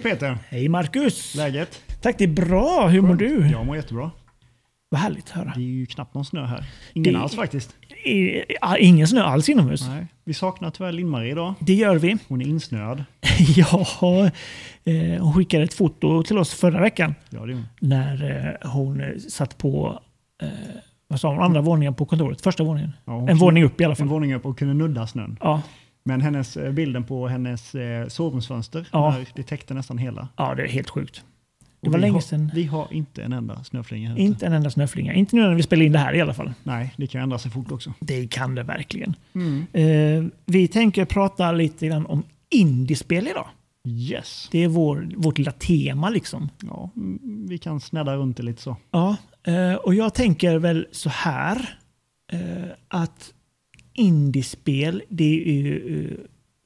Peter. Hej Marcus. Läget? Tack, det är bra. Hur mår du? Jag mår jättebra. Vad härligt att höra. Det är ju knappt någon snö här. Ingen alls faktiskt. Ingen snö alls inomhus. Nej. Vi saknar tyvärr Linn-Marie idag. Det gör vi. Hon är insnöad. Ja, hon skickade ett foto till oss förra veckan. Ja, det är hon. När hon satt på vad sa hon, andra våningen på kontoret. Första våningen. Ja, en våning upp i alla fall. En våning upp och kunde nudda snön. Ja. Men bilden på hennes sovrumsfönster, det täckte nästan hela. Ja, det är helt sjukt. Det var länge sedan. Vi har inte en enda snöflinga här. Inte en enda snöflinga. Inte nu när vi spelar in det här i alla fall. Nej, det kan ändra sig fort också. Det kan det verkligen. Vi tänker prata lite grann om indiespel idag. Yes. Det är vårt lilla tema liksom. Ja, vi kan snälla runt det lite så. Ja, och jag tänker väl så här att indiespel, det är ju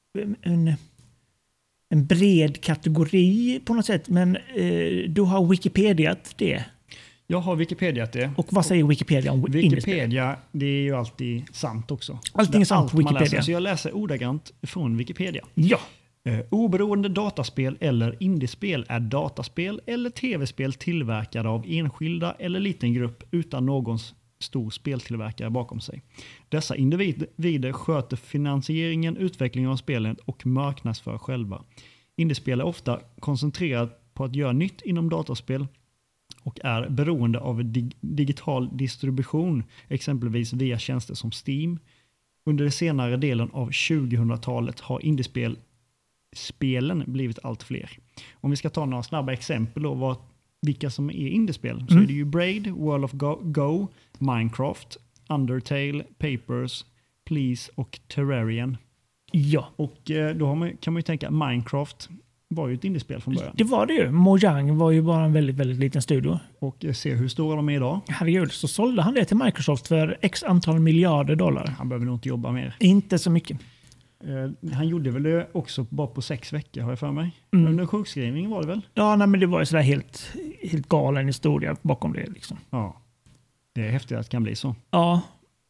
en bred kategori på något sätt, men du har Wikipediat det. Jag har Wikipediat det. Och vad säger Wikipedia om indiespel? Wikipedia, det är ju alltid sant också. Allting är sant på Wikipedia. Läser, så jag läser ordagrant från Wikipedia. Ja. Oberoende dataspel eller indiespel är dataspel eller tv-spel tillverkade av enskilda eller liten grupp utan någon stor speltillverkare bakom sig. Dessa individer sköter finansieringen, utvecklingen av spelen och marknadsför själva. Indiespel är ofta koncentrerat på att göra nytt inom dataspel och är beroende av digital distribution, exempelvis via tjänster som Steam. Under den senare delen av 2000-talet har indiespelen blivit allt fler. Om vi ska ta några snabba exempel då, vilka som är indiespel, så är det ju Braid, World of Go, Minecraft, Undertale, Papers, Please och Terrarian. Ja. Och då kan man ju tänka, Minecraft var ju ett indiespel från början. Det var det ju. Mojang var ju bara en väldigt, väldigt liten studio. Och se hur stora de är idag. Herregud, så sålde han det till Microsoft för x antal miljarder dollar. Han behöver nog inte jobba mer. Inte så mycket. Han gjorde väl det också bara på 6 veckor, har jag för mig. Under sjukskrivning var det väl? Ja, nej, men det var ju sådär helt galen historia bakom det. Liksom. Ja, det är häftigt att det kan bli så. Ja,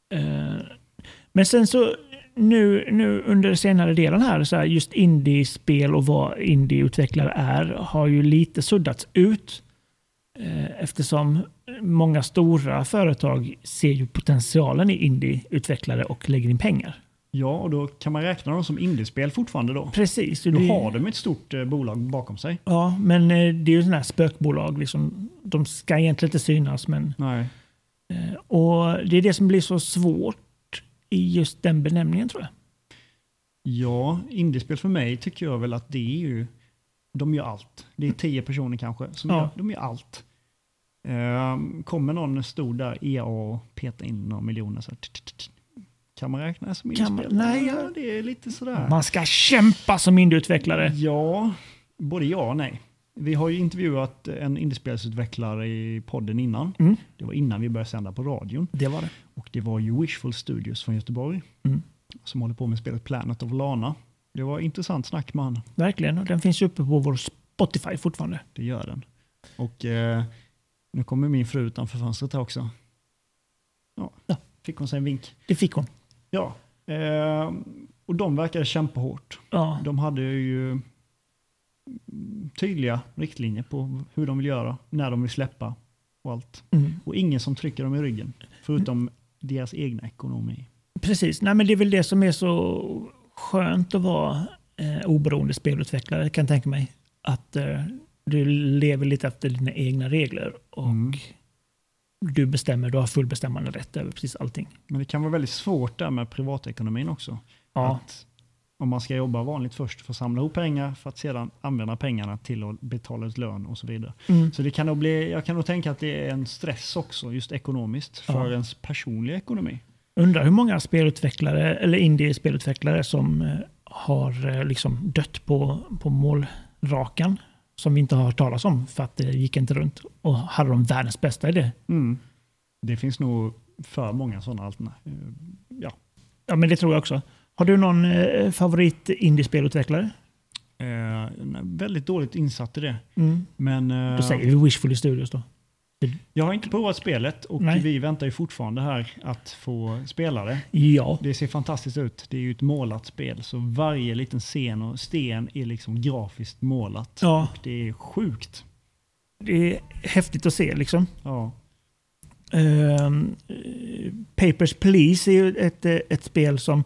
men sen så nu under senare delen här, så här, just indiespel och vad indieutvecklare är har ju lite suddats ut eftersom många stora företag ser ju potentialen i indieutvecklare och lägger in pengar. Ja, och då kan man räkna dem som indiespel fortfarande då. Precis. Då har de ett stort bolag bakom sig. Ja, men det är ju sådana här spökbolag. Liksom, de ska egentligen inte synas. Men, nej. Och det är det som blir så svårt i just den benämningen, tror jag. Ja, indiespel för mig tycker jag väl att det är ju, de gör allt. Det är 10 personer kanske som de gör allt. Kommer någon stor där EA och petar in några miljoner så kan man räkna som indiespel? Nej, ja, det är lite sådär. Man ska kämpa som indieutvecklare. Ja, både ja och nej. Vi har ju intervjuat en indiespelsutvecklare i podden innan. Det var innan vi började sända på radion. Det var det. Och det var ju Wishful Studios från Göteborg. Som håller på med spelet Planet of Lana. Det var intressant snack med han. Verkligen, och den finns ju uppe på vår Spotify fortfarande. Det gör den. Och nu kommer min fru utanför fönstret här också. Ja. Fick hon sig en vink? Det fick hon. Ja. Och de verkade kämpa hårt. Ja. De hade ju tydliga riktlinjer på hur de vill göra, när de vill släppa och allt. Och ingen som trycker dem i ryggen, förutom deras egna ekonomi. Precis, nej, men det är väl det som är så skönt att vara oberoende spelutvecklare, kan jag tänka mig. Att du lever lite efter dina egna regler och du bestämmer, du har full bestämmande rätt över precis allting. Men det kan vara väldigt svårt där med privatekonomin också. Ja. Att om man ska jobba vanligt först för att samla ihop pengar för att sedan använda pengarna till att betala ut lön och så vidare. Så det kan nog bli, jag kan nog tänka att det är en stress också just ekonomiskt för ens personliga ekonomi. Undrar hur många spelutvecklare eller indie-spelutvecklare som har liksom dött på målrakan som vi inte har hört talas om för att det gick inte runt, och hade de världens bästa idé. Det finns nog för många sådana alternativ. Ja, men det tror jag också. Har du någon favorit indiespelutvecklare? Väldigt dåligt insatt i det. Men, då säger vi Wishful Studios då. Jag har inte provat spelet och vi väntar ju fortfarande här att få spela det. Ja. Det ser fantastiskt ut. Det är ju ett målat spel så varje liten scen och sten är liksom grafiskt målat. Ja. Och det är sjukt. Det är häftigt att se liksom. Ja. Papers, Please är ju ett spel som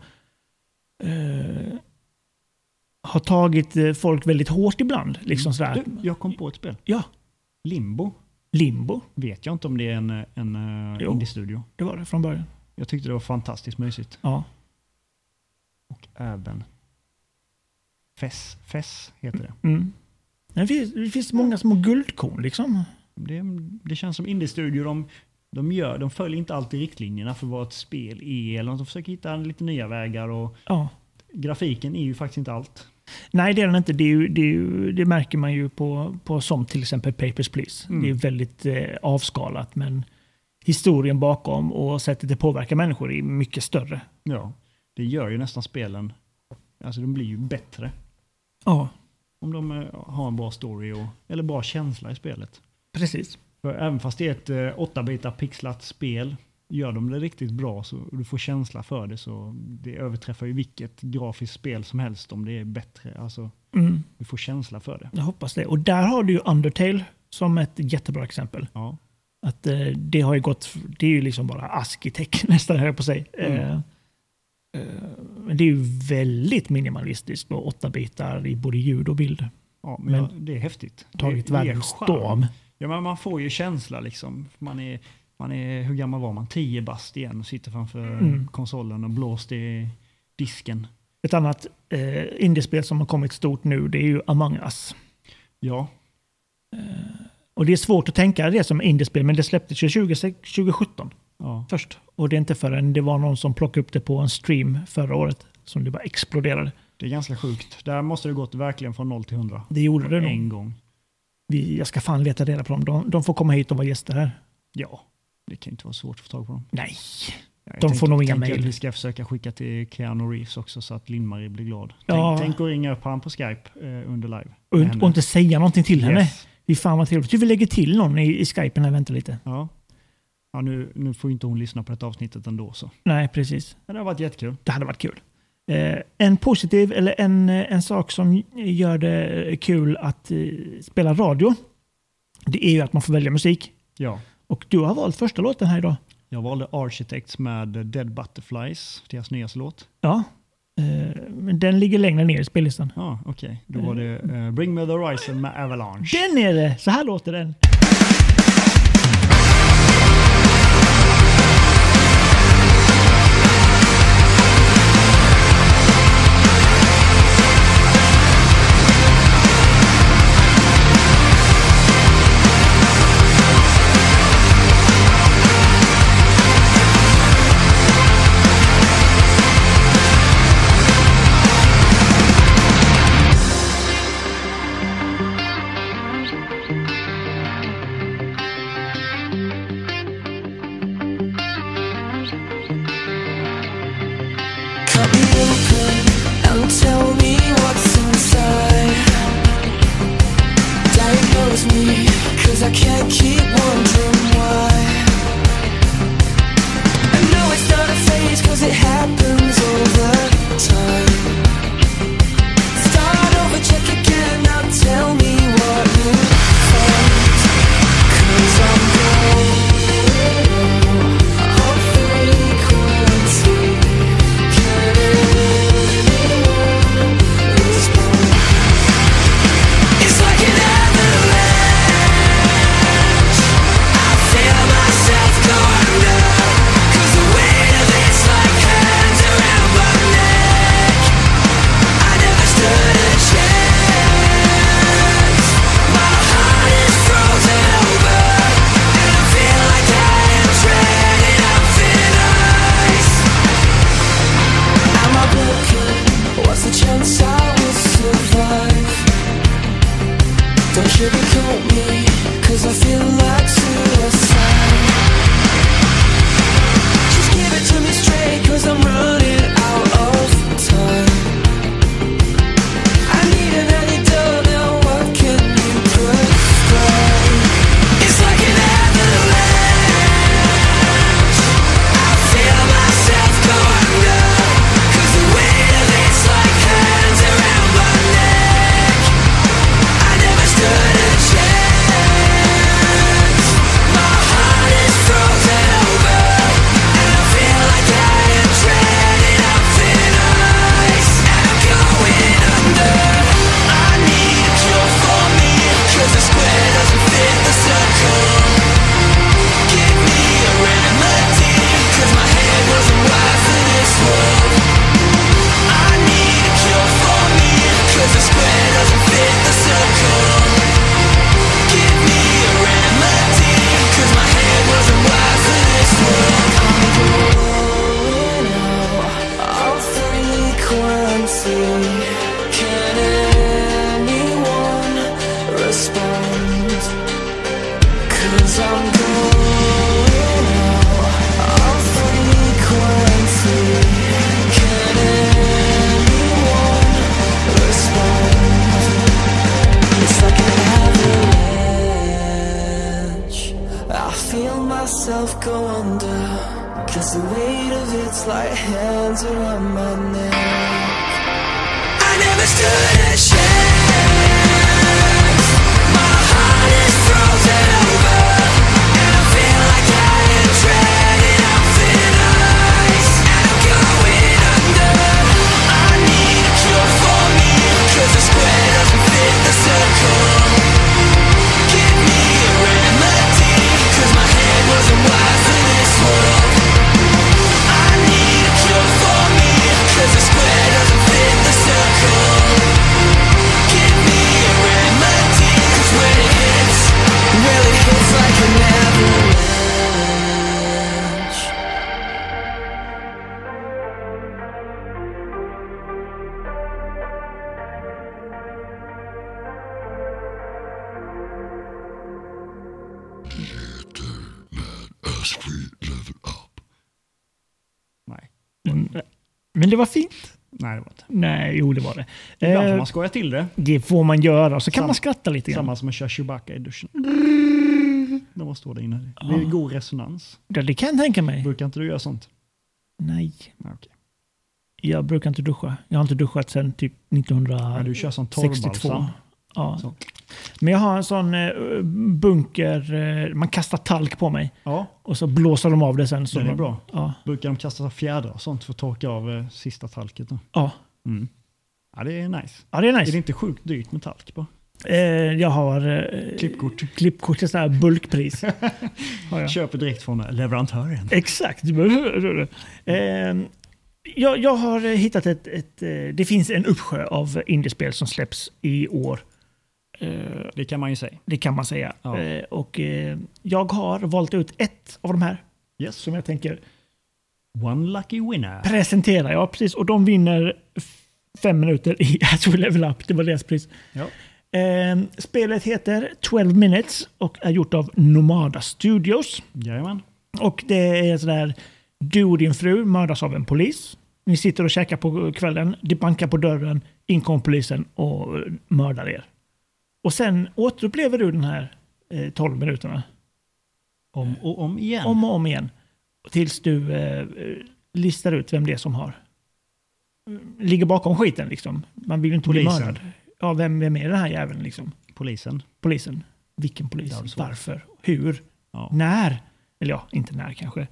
har tagit folk väldigt hårt ibland. Liksom sådär. Jag kom på ett spel. Ja. Limbo. Vet jag inte om det är en indie-studio. Det var det från början. Jag tyckte det var fantastiskt mysigt. Ja. Och även Fess heter det. Mm. Det finns många små guldkorn liksom. Det känns som indie-studio. De följer inte alltid riktlinjerna för vad ett spel är. Eller de försöker hitta lite nya vägar. Och grafiken är ju faktiskt inte allt. Nej, det är den inte. Det märker man ju på som till exempel Papers, Please. Det är väldigt avskalat, men historien bakom och sättet det påverkar människor är mycket större. Ja, det gör ju nästan spelen. Alltså de blir ju bättre. Ja. Om de har en bra story eller bra känsla i spelet. Precis. För även fast det är ett 8-bitar pixlat spel, gör de det riktigt bra så du får känsla för det, så det överträffar ju vilket grafiskt spel som helst om det är bättre. Alltså, du får känsla för det. Jag hoppas det. Och där har du ju Undertale som ett jättebra exempel. Ja. Att det har ju gått, det är ju liksom bara ASCII-teck nästan, höll jag på att säga. Men det är ju väldigt minimalistiskt och 8 bitar i både ljud och bild. Ja, men det är häftigt. Tagit världens storm. Ja, men man får ju känsla liksom. Man är, hur gammal var man? 10 bast igen och sitter framför konsolen och blåst i disken. Ett annat indiespel som har kommit stort nu, det är ju Among Us. Ja. Och det är svårt att tänka det som indiespel, men det släpptes 2017 först. Och det är inte förrän det var någon som plockade upp det på en stream förra året som det bara exploderade. Det är ganska sjukt. Där måste det gått verkligen från 0 till 100. Det gjorde det nog. En gång. Jag ska fan leta reda på dem. De får komma hit och vara gäster här. Ja, det kan inte vara svårt att få tag på dem. Nej, de får nog inga mejl. Vi ska försöka skicka till Keanu Reeves också så att Linn-Marie blir glad. Ja. Tänk att ringa upp han på Skype under live. Och inte säga någonting till henne. Vi fan vad trevligt. Vi lägger till någon i Skype när jag väntar lite. Ja, nu får inte hon lyssna på detta avsnittet ändå. Så. Nej, precis. Men det har varit jättekul. Det hade varit kul. En positiv eller en sak som gör det kul att spela radio, det är ju att man får välja musik. Ja. Och du har valt första låten här idag. Jag valde Architects med Dead Butterflies, deras nyaste låt. Ja, men den ligger längre ner i spellistan. Ja, okej. Då var det Bring Me The Horizon med Avalanche. Den är det! Så här låter den. I feel myself go under, 'cause the weight of it's like hands around my neck. I never stood a chance. My heart is frozen over, and I feel like I am treading on thin ice, and I'm going under. I need a cure for me, 'cause the square doesn't fit the circle. Give me a remedy, 'cause my head wasn't wired for this world. I need a cure for me, 'cause the square doesn't fit the circle. Give me a remedy, 'cause when it hits, well it hits like an avalanche. Nej. Men det var fint. Nej, det var inte. Nej, jo det var det. Ibland får man skoja till det. Det får man göra. Så kan man skratta lite grann. Samma som att köra Chewbacca i duschen. När man står där inne. Det är god resonans. Ja, det kan jag tänka mig. Brukar inte du göra sånt? Nej. Nej, okej. Jag brukar inte duscha. Jag har inte duschat sedan typ 1962. Men du kör sån torrbalsam. Ja. Så. Men jag har en sån bunker, man kastar talk på mig. Ja, Och så blåser de av det sen. Så det är bra. Ja. Brukar de kasta fjädrar och sånt för att torka av sista talket? Då? Ja. Mm. Ja, det är nice. Ja, det är nice. Är det inte sjukt dyrt med talk på? Jag har klippkort till sådär bulkpris. Har jag. Köper direkt från leverantören. Exakt. Jag har hittat det finns en uppsjö av indiespel som släpps i år. Det kan man ju säga. Det kan man säga. Ja. Och jag har valt ut ett av de här. Yes. Som jag tänker One lucky winner. presentera. Ja, precis. Och de vinner 5 minuter i As We Level Up. Det var deras pris. Ja. Spelet heter 12 Minutes och är gjort av Nomada Studios. Jajamän. Och det är sådär, du och din fru mördas av en polis. Ni sitter och käkar på kvällen, de bankar på dörren, in kom polisen och mördar er. Och sen återupplever du den här 12 minuterna. Om och om igen. Om och om igen. Tills du listar ut vem det är som ligger bakom skiten liksom. Man vill ju inte bli Polisen. mördad. Ja, vem är den här jäveln liksom? Polisen. Vilken polis? Ja, så. Varför? Hur? Ja. När? Eller ja, inte när kanske.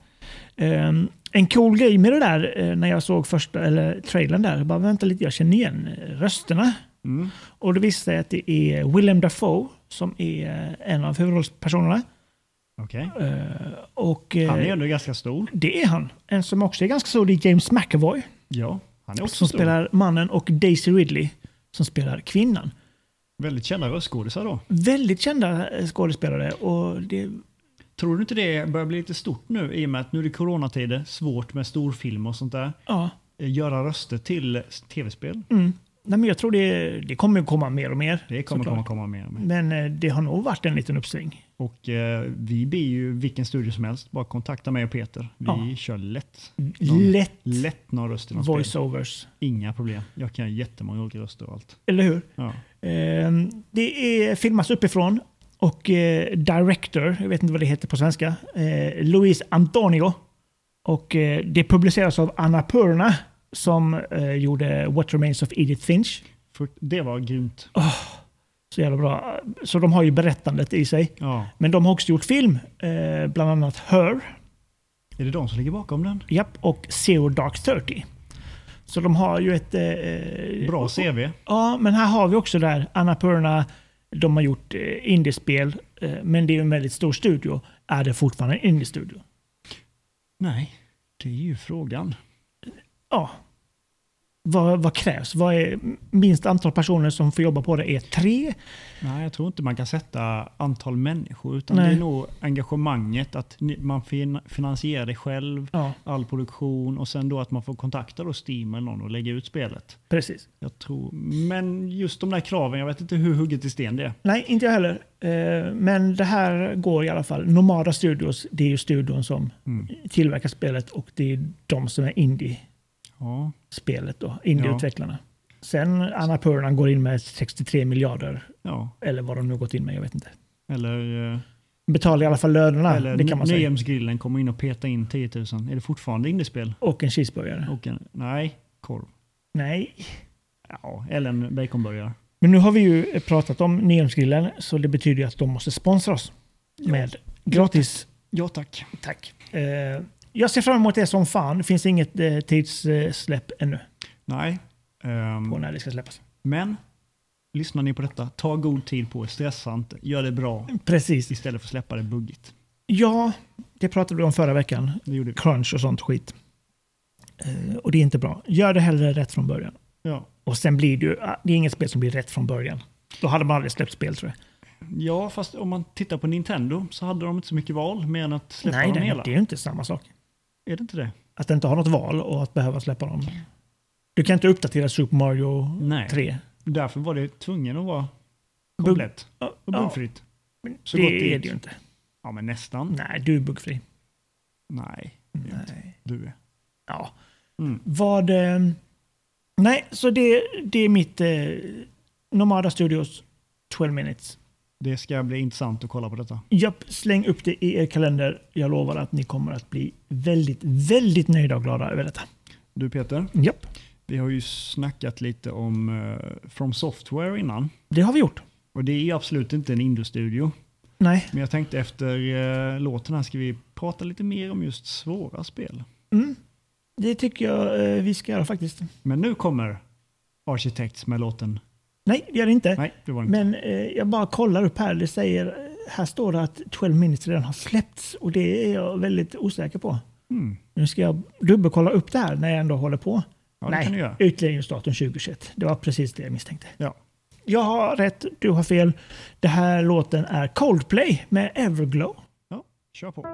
En cool grej med det där när jag såg första trailern där, bara vänta lite, jag känner igen rösterna. Mm. Och det visste jag att det är Willem Dafoe som är en av huvudrollspersonerna. Okej. Och Han är ändå ganska stor. det är han. En som också är ganska stor, det är James McAvoy Ja, han är också som stor. spelar mannen och Daisy Ridley som spelar kvinnan. Väldigt kända röstskådisar då. Väldigt kända skådespelare och det. Tror du inte det börjar bli lite stort nu i och med att nu är det coronatider, svårt med storfilm och sånt där. Ja. Göra röster till tv-spel. Mm. Nej, men jag tror det kommer att komma mer och mer. Det kommer såklart. komma mer och mer. Men det har nog varit en liten uppsving. Och vi blir ju vilken studio som helst. Bara kontakta mig och Peter. Vi kör lätt. Lätt någon röst i någon spel. Voiceovers. Inga problem. Jag kan jättemånga olika röster och allt. Eller hur? Ja. Det är filmas uppifrån och director, jag vet inte vad det heter på svenska, Luis Antonio. Och det publiceras av Annapurna som gjorde What Remains of Edith Finch. Det var grymt. Så jävla bra. Så de har ju berättandet i sig. Ja. Men de har också gjort film, bland annat Her. Är det de som ligger bakom den? Japp, och Zero Dark 30. Så de har ju ett... Bra CV. Ja, men här har vi också där Annapurna. De har gjort indiespel, men det är en väldigt stor studio. Är det fortfarande en indiestudio? Nej, det är ju frågan. Ja. Vad krävs? Vad är minst antal personer som får jobba på det? Är 3? Nej, jag tror inte man kan sätta antal människor. Utan Nej. det är nog engagemanget. Att man finansierar det själv. Ja, All produktion. Och sen då att man får kontakta då Steam eller någon och lägga ut spelet. precis. Jag tror. Men just de där kraven, jag vet inte hur hugget i sten det är. Nej, inte jag heller. Men det här går i alla fall. Nomada Studios, det är ju studion som tillverkar spelet och det är de som är indie-spelet Ja, då, indie-utvecklarna. Sen Annapurna går in med 63 miljarder ja. eller vad de nu gått in med, jag vet inte. Eller Betalar i alla fall lönerna, Eller det kan man säga. Nyhemsgrillen kommer in och petar in 10 000. Är det fortfarande indiespel? Och en cheeseburgare. Nej, korv. Nej. Ja, eller en baconburgare. Men nu har vi ju pratat om Nyhemsgrillen, så det betyder ju att de måste sponsra oss med gratis. Ja, tack. Tack. Jag ser fram emot det som fan. Det finns inget tidssläpp ännu Nej. på när det ska släppas. Men, lyssnar ni på detta, ta god tid på er, stressa inte, gör det bra Precis. istället för att släppa det buggigt. Ja, det pratade vi om förra veckan. Det gjorde vi. Crunch och sånt skit. Och det är inte bra. Gör det hellre rätt från början. Ja. Och sen blir det ju, det är inget spel som blir rätt från början. Då hade man aldrig släppt spel, tror jag. Ja, fast om man tittar på Nintendo så hade de inte så mycket val mer än att släppa Nej, dem hela. det är ju inte samma sak. Är det inte det? Att inte ha något val och att behöva släppa dem. Du kan inte uppdatera Super Mario 3. Därför var det tvungen att vara komplett och buggfritt. Men Så det gott är gick. det ju inte. Ja, men nästan. Nej, du är buggfri. Nej, det är inte. Du är. Ja. Mm. Vad... nej, så det är mitt Nomada Studios 12 minutes. Det ska bli intressant att kolla på detta. Japp, släng upp det i er kalender. Jag lovar att ni kommer att bli väldigt, väldigt nöjda och glada över detta. Du Peter, Japp, vi har ju snackat lite om From Software innan. det har vi gjort. Och det är absolut inte en indie-studio. Nej. Men jag tänkte efter låten här ska vi prata lite mer om just svåra spel. Det tycker jag vi ska göra faktiskt. Men nu kommer Architects med låten. Nej, det gör det inte. Nej, det var det inte. Men jag bara kollar upp här. Det säger, här står det att 12 minutes redan har släppts. Och det är jag väldigt osäker på. Nu ska jag dubbelkolla upp det här när jag ändå håller på. Ja, det kan du göra. Utläggningsdatum 2021. Det var precis det jag misstänkte. Ja. Jag har rätt, du har fel. Det här låten är Coldplay med Everglow. Ja, kör på.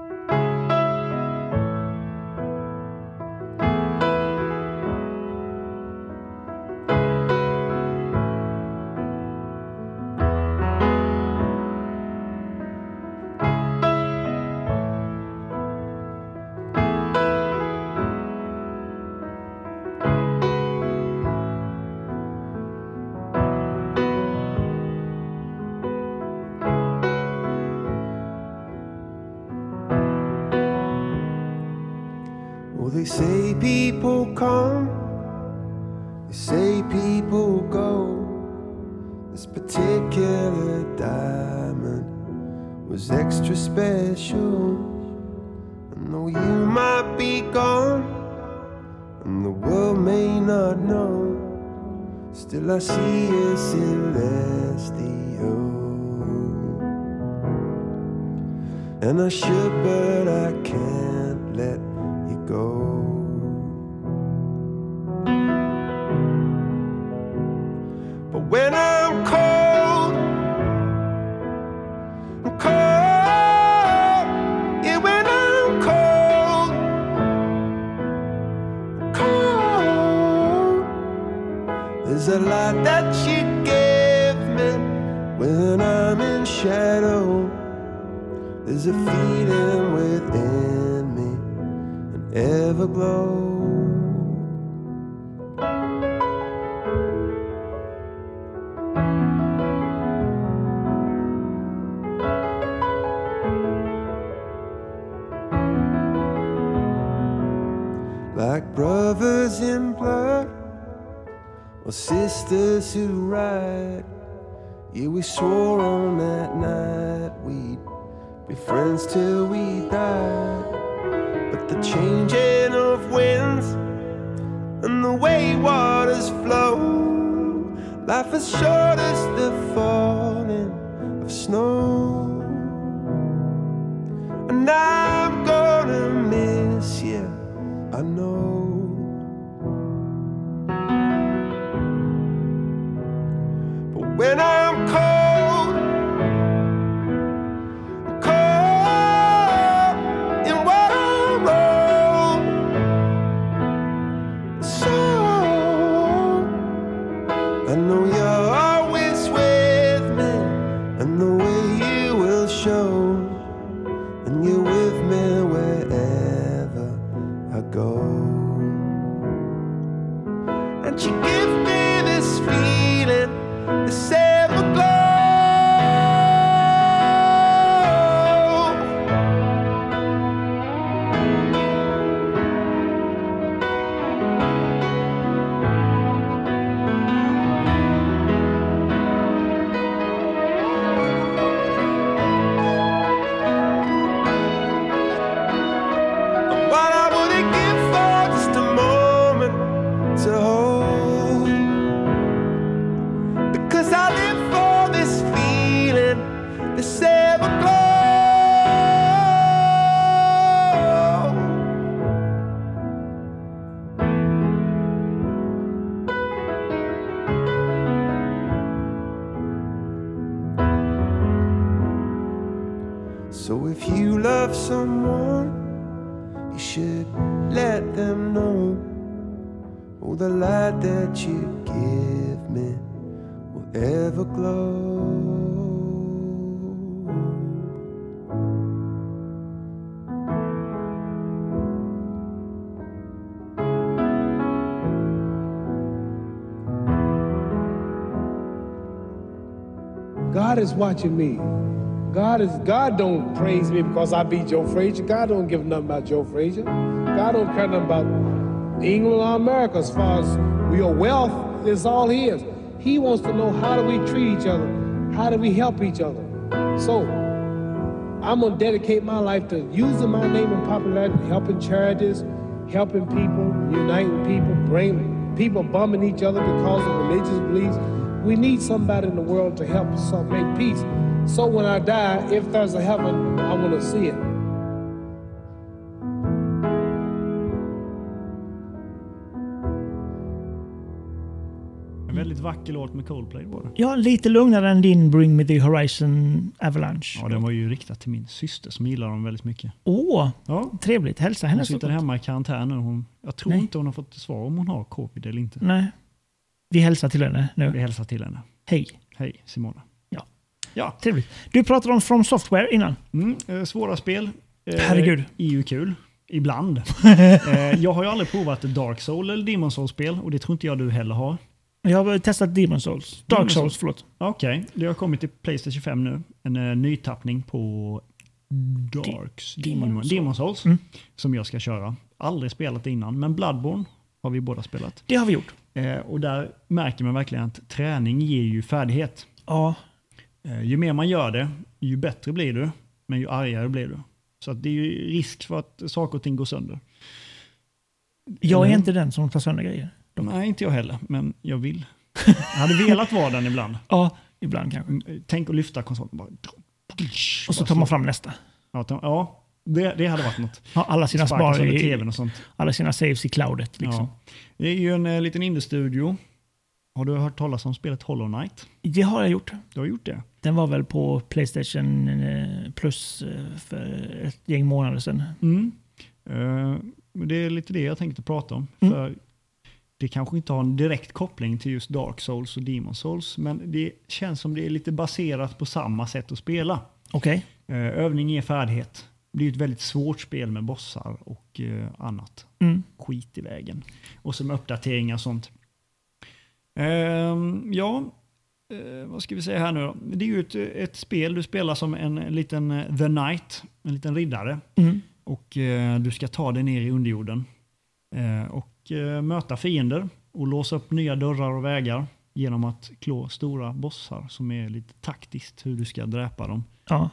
Well, they say people come, they say people go. This particular diamond was extra special. And though you might be gone, and the world may not know, still I see a celestial. And I should, but I can't let you go. But when I'm cold, I'm cold. Yeah, when I'm cold, I'm cold. There's a light that you give me when I'm in shadow. There's a feeling within me, an everglow. Like brothers in blood, or sisters who ride. Yeah, we swore on that night we'd be friends till we died. But the changing of winds and the way waters flow, life is short as the falling of snow. And I'm gonna miss you, I know. But when I'm cold, I'm cold in what I wrote. So I know you're always with me, and the way you will show, and you're with me wherever I go. someone, you should let them know. Oh, the light that you give me will ever glow. God is watching me. God don't praise me because I beat Joe Frazier. God don't give nothing about Joe Frazier. God don't care nothing about England or America as far as your wealth is all his. He wants to know, how do we treat each other? How do we help each other? So I'm gonna dedicate my life to using my name and popularity, helping charities, helping people, uniting people, bringing people bumming each other because of religious beliefs. We need somebody in the world to help us make peace. So when I die, if there's a heaven, I want to see it. En väldigt vacker låt med Coldplay var det. Ja, lite lugnare än din Bring Me The Horizon Avalanche. Ja, den var ju riktad till min syster som gillar dem väldigt mycket. Ja. Trevligt. Hälsa henne Hon så sitter gott. hemma i karantän nu. Jag tror inte hon har fått svar om hon har covid eller inte. Nej. Vi hälsar till henne nu. Vi hälsar till henne. Hej. Hej Simona. Ja, trevligt. Du pratade om From Software innan. Svåra spel. Herregud. Är ju kul. Ibland. Jag har ju aldrig provat Dark Souls eller Demon Souls-spel och det tror inte jag du heller har. Jag har testat Demon Souls. Dark Souls, förlåt. Okej, det har kommit till PlayStation 5 nu. En nytappning på Demon Souls som jag ska köra. Aldrig spelat det innan, men Bloodborne har vi båda spelat. Det har vi gjort. Och där märker man verkligen att träning ger ju färdighet. Ja. Ju mer man gör det, ju bättre blir du, men ju argare blir du. Så att det är ju risk för att saker och ting går sönder. Jag är inte den som tar sönder grejer. Nej, inte jag heller, men jag vill. Jag hade velat vara den ibland. Ja, ibland kanske. Tänk att lyfta konsolen. Bara, och så tar man fram nästa. Ja, det hade varit något. Ja, alla sina spar i tvn och sånt. Alla sina saves i cloudet. Liksom. Ja. Det är ju en liten indie-studio. Har du hört talas om spelet Hollow Knight? Det har jag gjort. Du har gjort det? Den var väl på PlayStation Plus för ett gäng månader sedan. Det är lite det jag tänkte prata om. För det kanske inte har en direkt koppling till just Dark Souls och Demon Souls, men det känns som det är lite baserat på samma sätt att spela. Okej. Övning ger färdighet. Det är ett väldigt svårt spel med bossar och annat. Skit i vägen. Och som uppdateringar och sånt. Vad ska vi säga här nu då? Det är ju ett spel du spelar som en liten The Knight, en liten riddare. Och du ska ta dig ner i underjorden. Och möta fiender och låsa upp nya dörrar och vägar genom att klå stora bossar som är lite taktiskt hur du ska dräpa dem. Ja.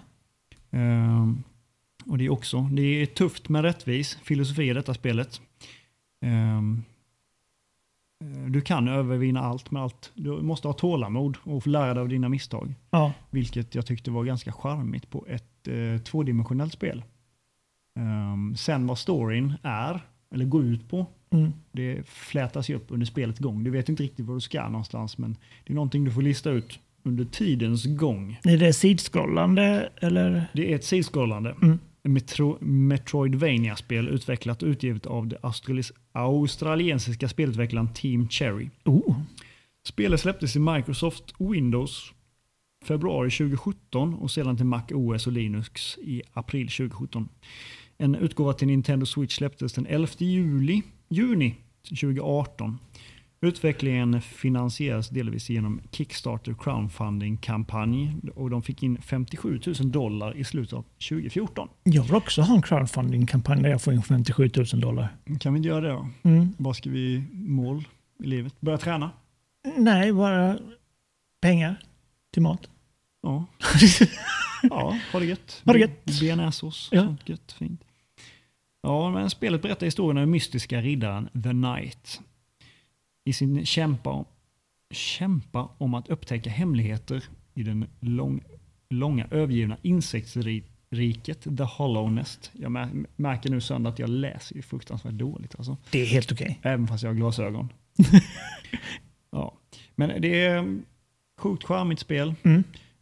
Och det är tufft men rättvis filosofi i detta spelet. Du kan övervinna allt med allt. Du måste ha tålamod och få lära dig av dina misstag. Ja. Vilket jag tyckte var ganska charmigt på ett tvådimensionellt spel. Sen vad storyn är, eller går ut på, det flätas ju upp under spelets gång. Du vet inte riktigt var du ska någonstans, men det är någonting du får lista ut under tidens gång. Är det sidskrollande eller? Det är ett sidskrollande. Metroidvania-spel utvecklat och utgivet av det australiensiska spelutvecklaren Team Cherry. Spelet släpptes i Microsoft Windows februari 2017 och sedan till Mac OS och Linux i april 2017. En utgåva till Nintendo Switch släpptes den 11 juni 2018. Utvecklingen finansieras delvis genom Kickstarter crowdfunding-kampanj och de fick in $57 000 i slutet av 2014. Jag vill också ha en crowdfunding-kampanj där jag får in $57 000. Kan vi inte göra det då? Vad ska vi mål i livet? Börja träna? Nej, bara pengar till mat. Ja. Ja, ha det gött. Ha det gött. Bearnaisesås. Ja. Sånt gött, fint. Ja, men spelet berättar historien om den mystiska riddaren The Knight. I sin kämpa om att upptäcka hemligheter i den långa övergivna insektsriket The Hollow Nest. Jag märker nu söndag att jag läser ju fruktansvärt dåligt. Alltså. Det är helt okej. Även fast jag har glasögon. Ja. Men det är sjukt charmigt spel.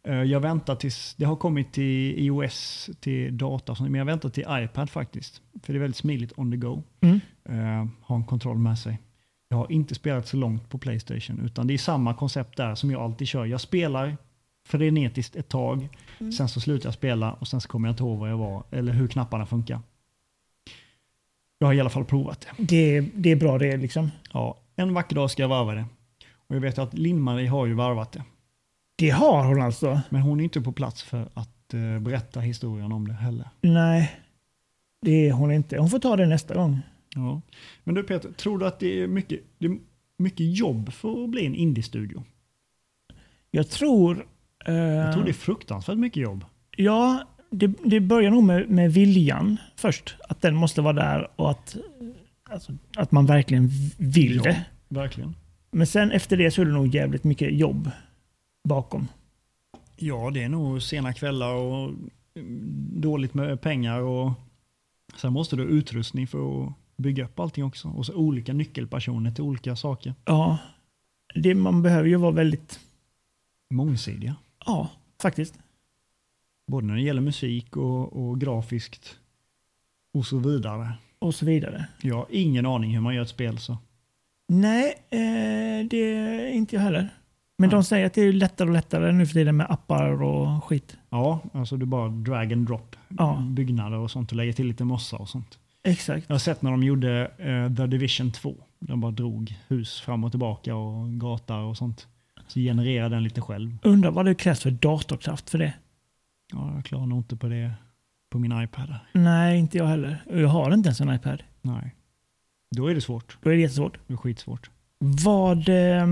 Jag väntar tills det har kommit till iOS, till data, men jag väntar till iPad faktiskt. För det är väldigt smidigt on the go. Ha en kontroll med sig. Jag har inte spelat så långt på PlayStation, utan det är samma koncept där som jag alltid kör. Jag spelar frenetiskt ett tag, sen så slutar jag spela och sen så kommer jag inte ihåg vad jag var eller hur knapparna funkar. Jag har i alla fall provat det. Det är bra det liksom. Ja, en vacker dag ska jag varva det. Och jag vet att Linn-Marie har ju varvat det. Det har hon alltså? Men hon är inte på plats för att berätta historien om det heller. Nej, det är hon inte. Hon får ta det nästa gång. Ja. Men du Peter, tror du att det är mycket jobb för att bli en indie-studio? Jag tror... Jag tror det är fruktansvärt mycket jobb. Ja, det börjar nog med viljan först. Att den måste vara där och att man verkligen vill det. Verkligen. Men sen efter det så är det nog jävligt mycket jobb bakom. Ja, det är nog sena kvällar och dåligt med pengar. Och sen måste du ha utrustning för att bygga upp allting också. Och så olika nyckelpersoner till olika saker. Ja, man behöver ju vara väldigt... mångsidiga. Ja, faktiskt. Både när det gäller musik och grafiskt och så vidare. Och så vidare. Jag har ingen aning hur man gör ett spel så. Nej, det är inte jag heller. Men de säger att det är lättare och lättare nu för tiden med appar och skit. Ja, alltså du bara drag and drop byggnader och sånt och lägger till lite mossa och sånt. Exakt. Jag har sett när de gjorde The Division 2. De bara drog hus fram och tillbaka och gator och sånt. Så genererar den lite själv. Undrar vad det krävs för datorkraft för det. Ja, jag klarar nog inte på det på min iPad. Nej, inte jag heller. Jag har inte ens en iPad. Nej. Då är det svårt. Då är det jättesvårt. Det är skitsvårt. Vad...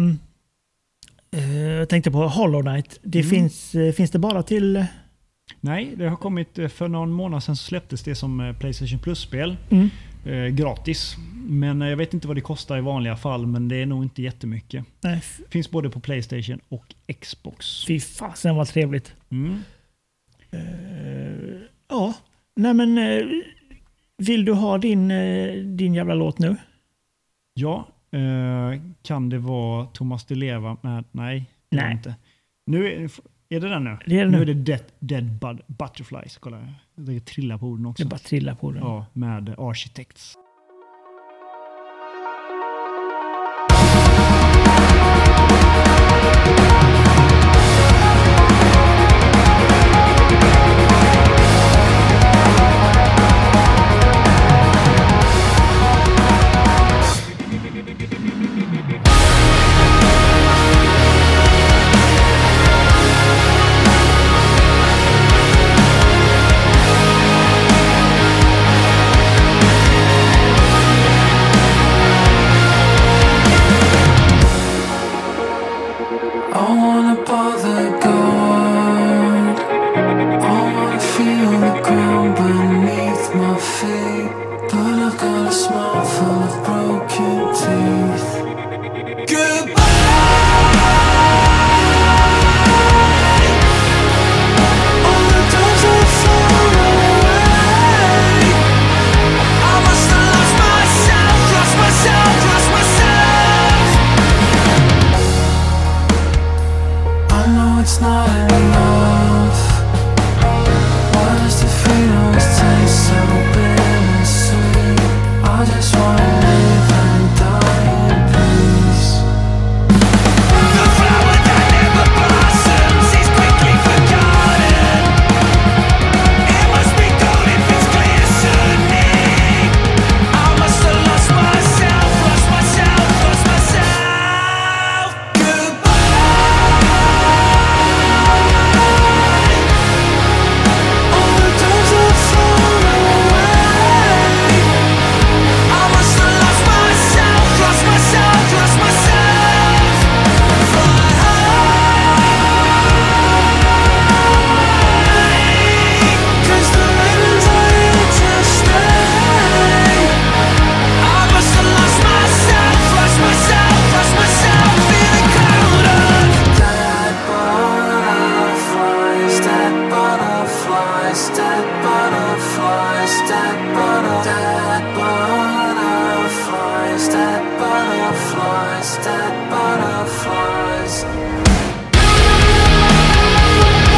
jag tänkte på Hollow Knight. Det finns det bara till... Nej, det har kommit för någon månad sedan så släpptes det som PlayStation Plus-spel. Gratis. Men jag vet inte vad det kostar i vanliga fall, men det är nog inte jättemycket. Nej. Finns både på PlayStation och Xbox. Fy fasen vad trevligt. Mm. Ja, nej men vill du ha din jävla låt nu? Ja, kan det vara Thomas Di Leva med... Nej, det är Nej. inte. Nu är det den nu? Det är det nu nu. är det Dead Butterflies. Kolla, det trillar på orden också. Det bara trillar på den. Ja, med Architects. I wanna bother God. I wanna feel the ground beneath my feet. But I've got a smile full of broken teeth. Goodbye. All the times I far away. I must have lost myself, lost myself, lost myself. I know it's not enough. Why does the fate always taste so bittersweet? I just wanna live and die in peace. The flower that never blossoms is quickly forgotten. It must be gold if it's glistening. I must have lost myself, lost myself, lost myself. Goodbye. All the times I fall away. I must have lost myself, lost myself, lost myself. Fly high, 'cause the winds are here to stay. I must have lost myself, lost myself, lost myself in a cloud of dead butterflies, dead butterflies, dead butterflies, dead butterflies, dead butterflies, dead butterflies.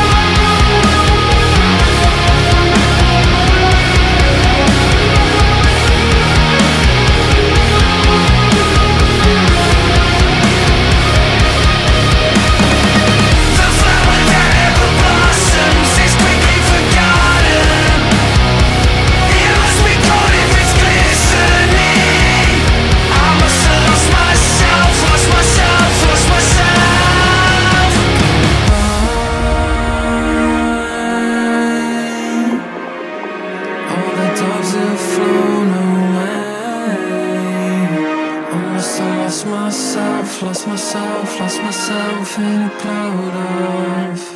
myself in a cloud of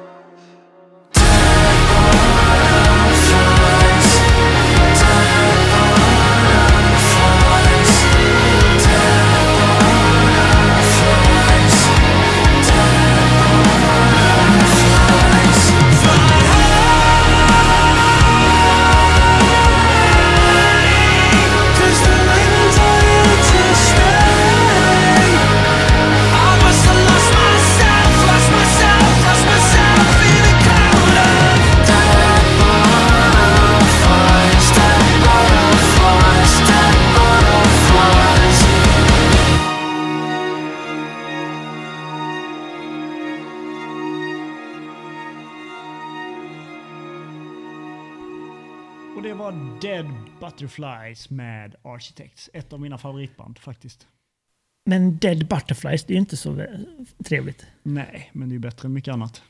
Och det var Dead Butterflies med Architects. Ett av mina favoritband faktiskt. Men Dead Butterflies, det är ju inte så trevligt. Nej, men det är ju bättre än mycket annat.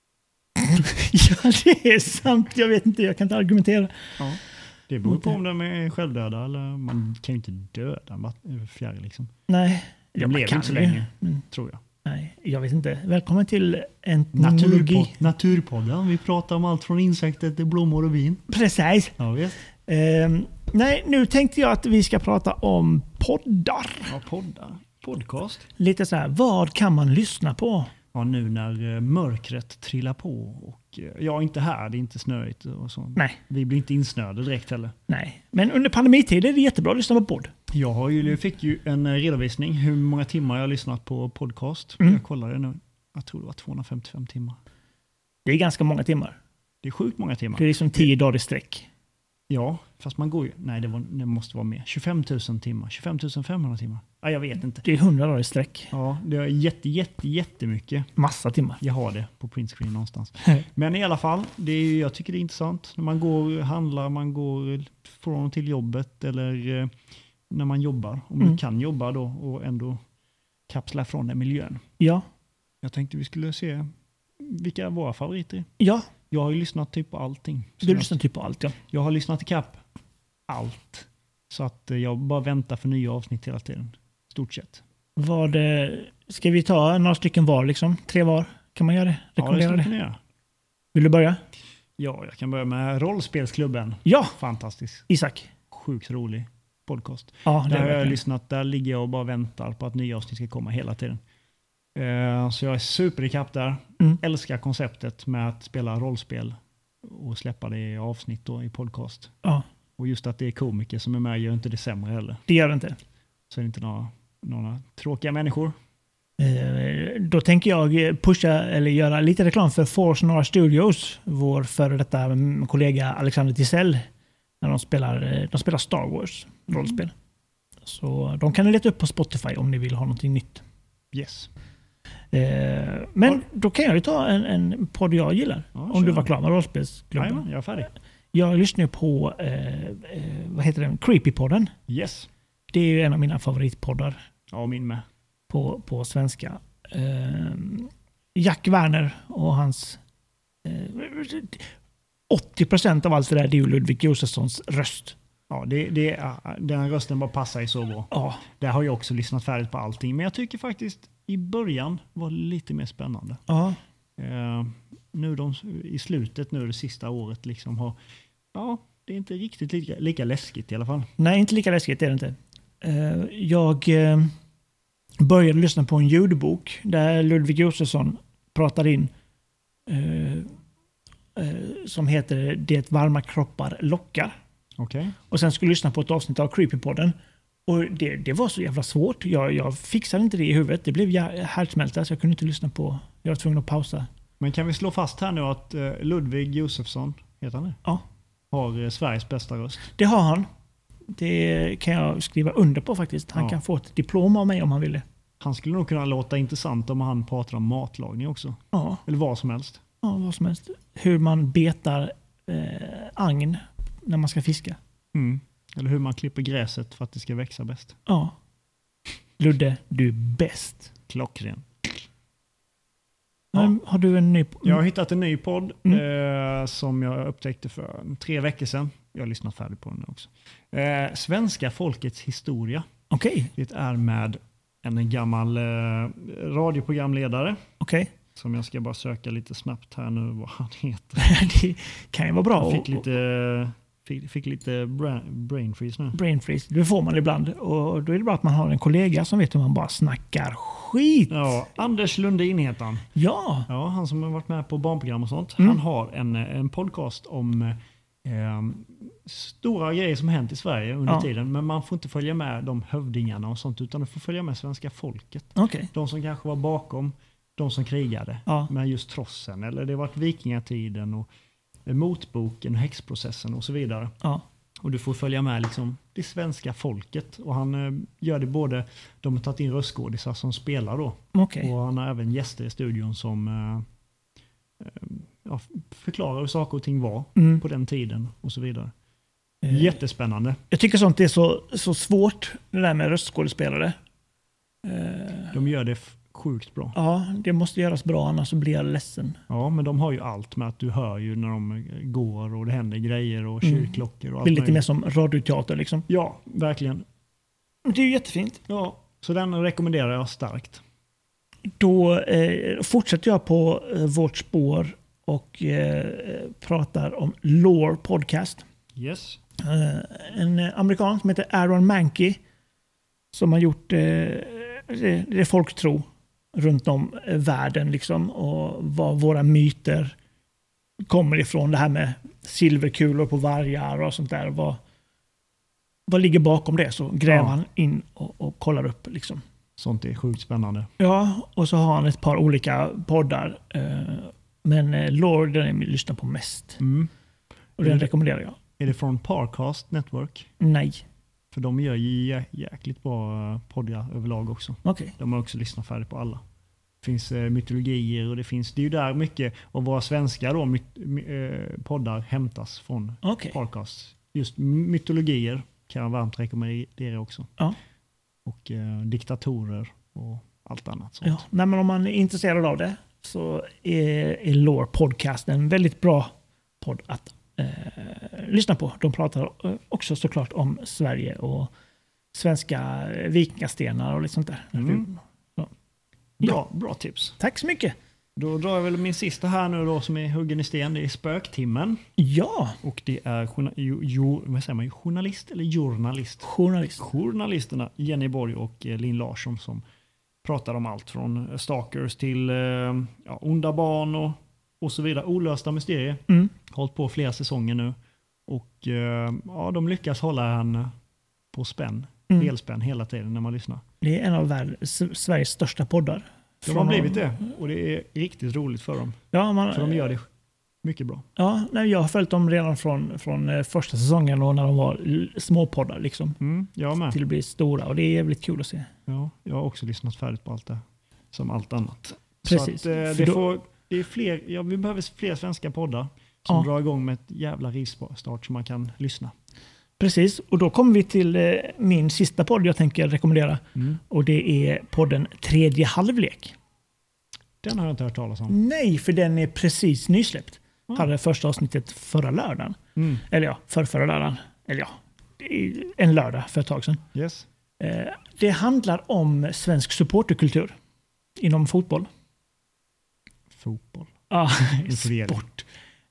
Ja, det är sant. Jag vet inte, jag kan inte argumentera. Ja. Det beror på om de är självdöda eller man kan ju inte döda en fjäril liksom. Nej. De lever inte så länge, tror jag. Nej, jag vet inte. Välkommen till entomologi. Naturpodden. Vi pratar om allt från insekter till blommor och vin. Precis. Ja, vet. Nej, nu tänkte jag att vi ska prata om poddar. Ja, poddar. Podcast. Lite så här, vad kan man lyssna på? Ja, nu när mörkret trillar på och jag är inte här, det är inte snöigt och så. Nej. Vi blir inte insnöade direkt heller. Nej, men under pandemitid är det jättebra att lyssna på podd. Jag fick ju en redovisning hur många timmar jag har lyssnat på podcast. Jag kollade nu. Jag tror det var 255 timmar. Det är ganska många timmar. Det är sjukt många timmar. Det är liksom 10 dagar i sträck. Ja, fast man går ju... Nej, det måste vara mer. 25 000 timmar. 25 500 timmar. Ja, jag vet inte. Det är 100 dagar i sträck. Ja, det är jättemycket. Massa timmar. Jag har det på printscreen någonstans. Men i alla fall, jag tycker det är intressant. När man går och handlar, man går från och till jobbet eller när man jobbar. Om du kan jobba då och ändå kapsla från den miljön. Ja. Jag tänkte vi skulle se vilka våra favoriter är. Ja. Jag har ju lyssnat typ på allting. Du lyssnar typ på allt, ja. Jag har lyssnat ikapp allt. Så att jag bara väntar för nya avsnitt hela tiden. Stort sett. Ska vi ta några stycken var liksom? 3 var? Kan man göra det? Rekommendera det? Göra. Vill du börja? Ja, jag kan börja med Rollspelsklubben. Ja! Fantastisk. Isak. Sjukt rolig podcast. Ja, där har jag lyssnat. Där ligger jag och bara väntar på att nya avsnitt ska komma hela tiden. Så jag är superikapp där. Älskar konceptet med att spela rollspel och släppa det i avsnitt då, i podcast. Ja. Och just att det är komiker som är med gör inte det sämre heller. Det gör det inte. Så är det inte några tråkiga människor. Då tänker jag pusha eller göra lite reklam för Force Noir Studios. Vår före detta kollega Alexander Tisell. När de spelar Star Wars rollspel. Så de kan ni leta upp på Spotify om ni vill ha någonting nytt. Yes. Men då kan jag ju ta en podd jag gillar. Ja, om du var klar med rollspelsklubben. Nej, jag är färdig. Jag lyssnar på vad heter den? Creepypodden. Yes. Det är ju en av mina favoritpoddar. Ja, min med. På svenska. Jack Werner och hans 80% av allt det där det är ju Ludvig Josefssons röst. Ja, den rösten bara passar ju så bra. Ja. Där har jag också lyssnat färdigt på allting. Men jag tycker faktiskt i början var lite mer spännande. Ja. Nu i slutet, nu det sista året liksom har... Ja, det är inte riktigt lika läskigt i alla fall. Nej, inte lika läskigt är det inte. Jag började lyssna på en ljudbok där Ludvig Josefsson pratar in som heter Det varma kroppar lockar. Okay. Och sen skulle jag lyssna på ett avsnitt av Creepypodden. Och det var så jävla svårt. Jag fixade inte det i huvudet. Det blev härdsmälta så jag kunde inte lyssna på. Jag var tvungen att pausa. Men kan vi slå fast här nu att Ludvig Josefsson, heter han det? Ja. Har Sveriges bästa röst? Det har han. Det kan jag skriva under på faktiskt. Han kan få ett diplom av mig om han vill det. Han skulle nog kunna låta intressant om han pratar om matlagning också. Ja. Eller vad som helst. Ja, vad som helst. Hur man betar agn när man ska fiska. Eller hur man klipper gräset för att det ska växa bäst. Ja. Ludde, du är bäst. Klockren. Ja. Har du en ny podd? Jag har hittat en ny podd som jag upptäckte för 3 veckor sedan. Jag har lyssnat färdigt på den också. Svenska folkets historia. Okej. Det är med En gammal radioprogramledare Okej. som jag ska bara söka lite snabbt här nu vad han heter. Det kan ju vara bra. Fick lite brain freeze nu. Brain freeze, det får man ibland. Och då är det bra att man har en kollega som vet hur man bara snackar skit. Ja, Anders Lundin heter han. Ja. Ja, han som har varit med på barnprogram och sånt. Han har en podcast om stora grejer som hänt i Sverige under tiden. Men man får inte följa med de hövdingarna och sånt utan du får följa med svenska folket. Okej. De som kanske var bakom de som krigade med just trossen. Eller det har varit vikingatiden och motboken, häxprocessen och så vidare. Ja. Och du får följa med liksom det svenska folket. Och han gör det både, de har tagit in röstskådisar som spelar då. Okej. Och han har även gäster i studion som förklarar hur saker och ting var på den tiden och så vidare. Jättespännande. Jag tycker sånt är så svårt, det där med röstskådespelare. De gör det sjukt bra. Ja, det måste göras bra annars så blir jag ledsen. Ja, men de har ju allt med att du hör ju när de går och det händer grejer och kyrkklockor och allt Det blir lite mer möjligt. som radioteater liksom. Ja, verkligen. Det är ju jättefint. Ja, så den rekommenderar jag starkt. Då fortsätter jag på vårt spår och pratar om Lore Podcast. Yes. En amerikan som heter Aaron Mahnke som har gjort det folktro runt om världen liksom, och var våra myter kommer ifrån, det här med silverkulor på vargar och sånt där. Vad ligger bakom det? Så gräver han in och kollar upp liksom. Sånt är sjukt spännande. Ja, och så har han ett par olika poddar. Men Lore, den jag lyssnar på mest. Och den rekommenderar jag. Är det från Parcast Network? Nej. För de gör ju jäkligt bra poddar överlag också. Okej. De har också lyssnat färdigt på alla. Det finns mytologier och det är ju där mycket av våra svenska då, poddar hämtas från Parcast. Just mytologier kan jag varmt rekommendera också. Ja. Och diktatorer och allt annat sånt. Ja. Nej, men om man är intresserad av det så är Lore Podcast en väldigt bra podd att lyssna på. De pratar också såklart om Sverige och svenska vikingastenar och lite sånt där. Bra tips. Tack så mycket. Då drar jag väl min sista här nu då som är huggen i sten. Det är Spöktimmen. Ja. Och det är journalist eller journalist? Journalisterna Jenny Borg och Linn Larsson som pratar om allt från Stalkers till onda barn och så vidare. Olösta mysterier. Hållit på flera säsonger nu. Och de lyckas hålla en på spänn. Helspänn hela tiden när man lyssnar. Det är en av Sveriges största poddar. De har blivit det. Och det är riktigt roligt för dem. Ja, för de gör det mycket bra. Ja, jag har följt dem redan från första säsongen och när de var småpoddar liksom. Jag med. Till att bli stora och det är jävligt kul att se. Ja, jag har också lyssnat färdigt på allt det. Som allt annat. Precis. Så att, det är fler, vi behöver fler svenska poddar som drar igång med ett jävla rivstart så man kan lyssna. Precis, och då kommer vi till min sista podd jag tänker rekommendera. Och det är podden Tredje halvlek. Den har jag inte hört talas om. Nej, för den är precis nysläppt. Hade första avsnittet förra lördagen. Eller förra lördagen. Eller en lördag för ett tag sedan. Yes. Det handlar om svensk supporterkultur inom fotboll. Fotboll? Ja, sport.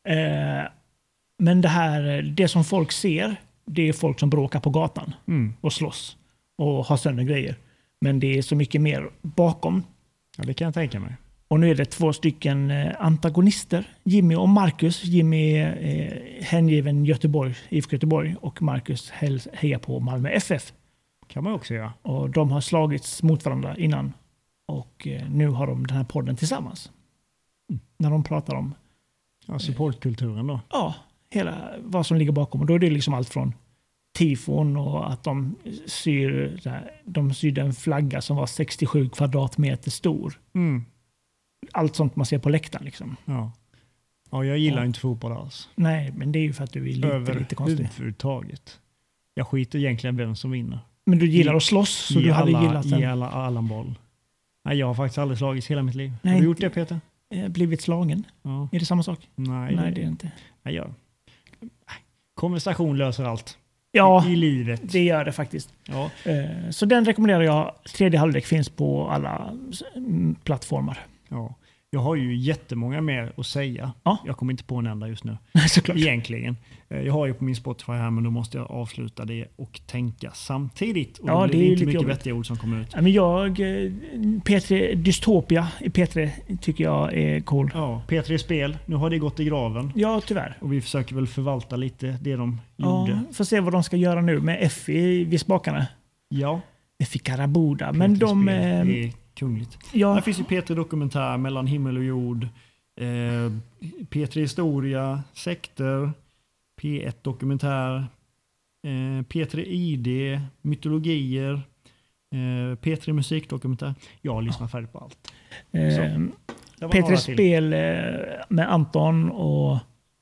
Men det som folk ser, det är folk som bråkar på gatan och slåss och har sönder grejer. Men det är så mycket mer bakom. Ja, det kan jag tänka mig. Och nu är det 2 stycken antagonister. Jimmy och Marcus. Jimmy är hängiven IFK Göteborg och Marcus hejar på Malmö FF. Kan man också göra. Och de har slagits mot varandra innan. Och nu har de den här podden tillsammans. När de pratar om supportkulturen då. Ja, hela vad som ligger bakom. Och då är det liksom allt från tifon och att de sydde en flagga som var 67 kvadratmeter stor. Allt sånt man ser på läktaren liksom. Ja, jag gillar inte fotboll alls. Nej, men det är ju för att du är lite konstig. Överhuvudtaget. Jag skiter egentligen vem som vinner. Men du gillar att slåss så du hade gillat den. Ge alla Allan-boll. Nej, jag har faktiskt aldrig slagits hela mitt liv. Nej, har du gjort det, Peter? Blivit slagen? Ja. Är det samma sak? Nej, det är inte. Nej, konversation löser allt. Ja, i livet. det gör det faktiskt. Ja. Så den rekommenderar jag. Tredje halvlek finns på alla plattformar. Ja. Jag har ju jättemånga mer att säga. Ja. Jag kommer inte på en enda just nu. Såklart. Egentligen. Jag har ju på min Spotify här, men då måste jag avsluta det och tänka samtidigt. Och Ja, då blir det är inte lite mycket jobbigt. vettiga ord som kommer ut. Ja, men P3 Dystopia i P3 tycker jag är cool. Ja, P3 Spel. Nu har det gått i graven. Ja, tyvärr. Och vi försöker väl förvalta lite det de Ja, gjorde. får se vad de ska göra nu med Effie vid spakarna. Ja. Effie Karabuda. Men P3 de... Spel. Det är kungligt. ja, Här finns ju P3 Dokumentär, Mellan himmel och jord. P3 Historia, Sekter, P1 Dokumentär, P3 ID, Mytologier, P3 Musikdokumentär. Jag lyssnar färdigt på allt. Det var P3 några till. Spel med Anton och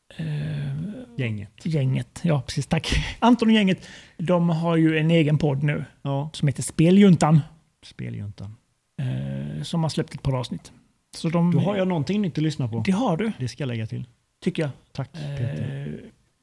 Gänget. Ja, precis. Tack. Anton och gänget. De har ju en egen podd nu Ja, som heter Speljuntan. Speljuntan. Som har släppt ett par avsnitt. Så Då har jag någonting nytt att lyssna på. Det har du, Det ska jag lägga till. tycker jag. Tack Peter.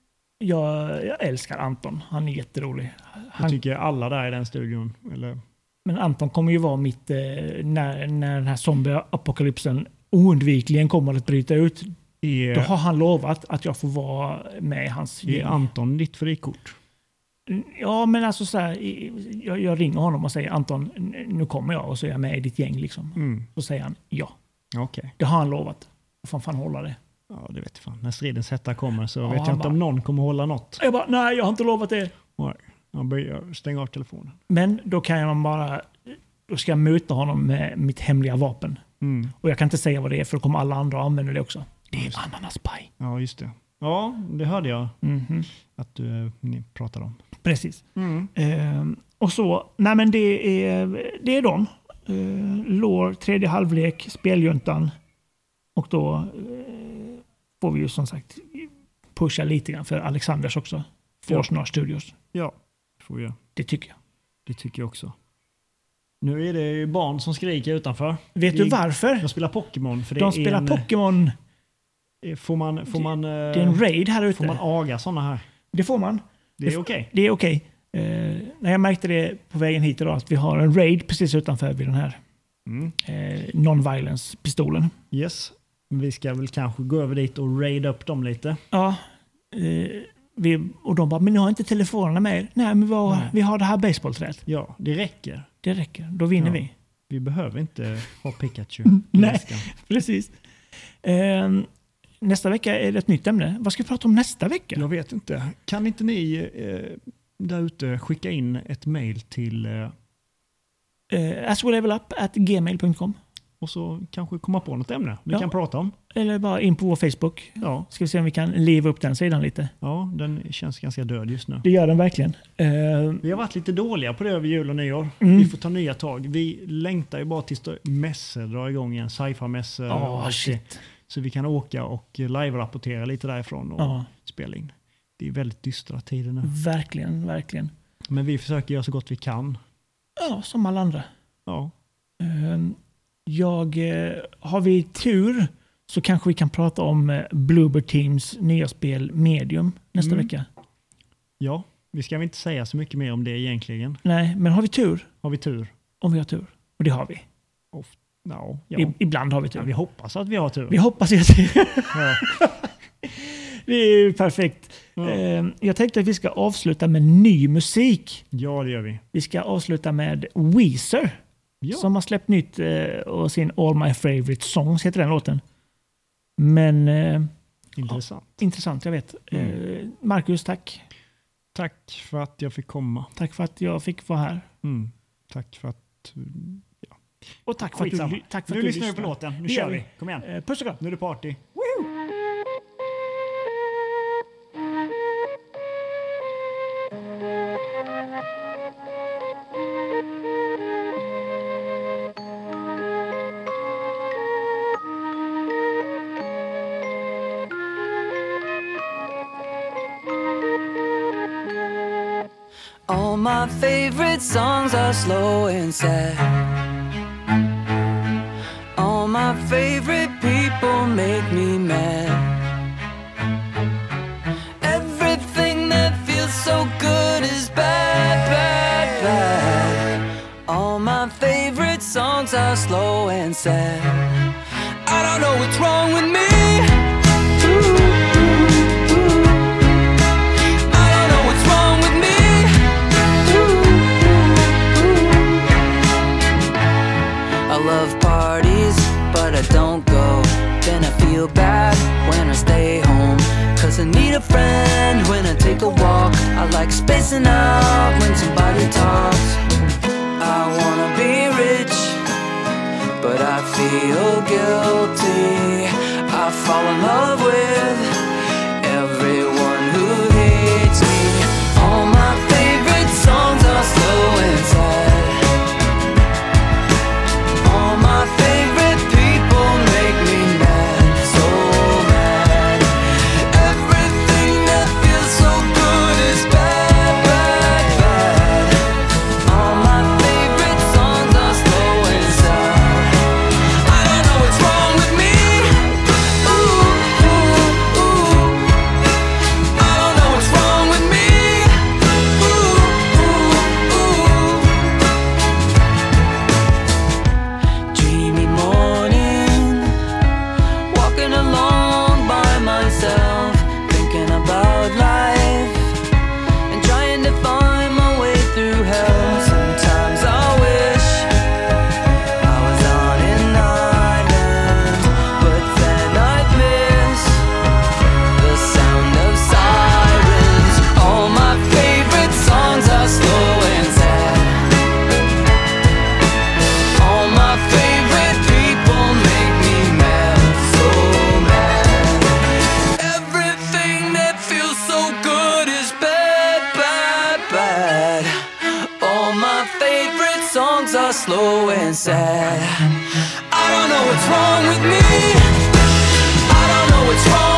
Jag älskar Anton. Han är jätterolig. Jag tycker alla där i den studion. Eller, Men Anton kommer ju vara mitt... när den här zombie-apokalypsen oundvikligen kommer att bryta ut. Då har han lovat att jag får vara med i hans är gäng. Anton ditt frikort? Ja, men alltså så här, jag ringer honom och säger Anton, nu kommer jag och så är jag med i ditt gäng. Liksom. Så säger han ja. Okej. Det har han lovat. Då får han fan hålla det. Ja, det vet fan. När stridens hetta kommer så Ja, vet jag han inte bara- om någon kommer hålla något. Jag bara, nej, jag har inte lovat det. Nej. Jag börjar stänga av telefonen. Men då kan jag bara... Då ska jag muta honom med mitt hemliga vapen. Och jag kan inte säga vad det är för då kommer alla andra använda det också. Det är ananaspaj. Ja, just det. Ja, det hörde jag att ni pratade om. Precis. Och så, nej men det är de. Lår, tredje halvlek, Speljuntan. Och då får vi ju som sagt pusha lite grann för Alexanders också. Forsnar Studios. Ja, det får vi göra. Det tycker jag. Det tycker jag också. Nu är det ju barn som skriker utanför. Vet du varför? De spelar Pokémon. För det De är spelar Pokémon. Får man, Det är en raid här ute. får man aga sådana här? Det får man. Det är okej. Det är okej. När jag märkte det på vägen hit idag att vi har en raid precis utanför vid den här non-violence-pistolen. Yes. Vi ska väl kanske gå över dit och raida upp dem lite. Ja. Och de bara, men ni har inte telefonerna med er? Nej, men vi har det här baseballträet. Ja, det räcker. Det räcker. Då vinner Ja. vi. Vi behöver inte ha Pikachu. Nej, Läskan. precis. Nästa vecka är det ett nytt ämne. Vad ska vi prata om nästa vecka? Jag vet inte. Kan inte ni där ute skicka in ett mejl till aswelevelup@gmail.com och så kanske komma på något ämne vi Ja. kan prata om. eller bara in på vår Facebook. Ja. Ska vi se om vi kan liva upp den sidan lite. Ja, den känns ganska död just nu. Det gör den verkligen. Vi har varit lite dåliga på det över jul och nyår. Vi får ta nya tag. Vi längtar ju bara tills mässor drar igång igen. Sci-fi-mässor och allt det. Shit. Så vi kan åka och live-rapportera lite därifrån och Ja. spela in. Det är väldigt dystra tider nu. Verkligen, verkligen. Men vi försöker göra så gott vi kan. Ja, som alla andra. Ja, Har vi tur så kanske vi kan prata om Bluebird Teams nya spel Medium nästa vecka. ja. Vi ska väl inte säga så mycket mer om det egentligen. Nej, men har vi tur? Har vi tur? Om vi har tur. Och det har vi. Ja. Ibland har vi tur. Ja, vi hoppas att vi har tur. Vi hoppas ju att det Ja. det är ju perfekt. Jag tänkte att vi ska avsluta med ny musik. Ja, det gör vi. Vi ska avsluta med Weezer. Ja. Som har släppt nytt och sin All My Favorite Songs heter den låten. Men Intressant. intressant, jag vet. Marcus, tack. Tack för att jag fick komma. Tack för att jag fick vara här. Tack för att... Och tack för att Skitsamma. du, tack för Nu att du lyssnar vi på låten. Nu Det kör gör vi. Kom igen. Puss och kram. Nu är det party. All my favorite songs are slow and sad. All my favorite people make me mad. Everything that feels so good are slow and sad. I don't know what's wrong with me. I don't know what's wrong with me. I love parties, but I don't go. Then I feel bad when I stay home, 'cause I need a friend when I take a walk. I like spacing out when somebody talks. I wanna be rich, but I feel guilty. I fall in love with everyone who hates me. All my favorite songs are slow and sad. All my favorite people make me mad, so mad. Everything that feels so good is bad, bad, bad. All my favorite songs are slow and sad. I don't know what's wrong with me. Ooh, ooh, ooh. I don't know what's wrong with me. Ooh, ooh, ooh. Dreamy morning, walking along by myself, thinking about life and trying to find my way through hell. Sometimes I wish I was on an island, but then I'd miss the sound of sirens. All my favorite songs are slow and sad. All my favorite people make me mad, so mad. Everything that feels so good is bad, bad, bad. All my favorite songs are slow and sad. I don't know what's wrong with me. I don't know what's wrong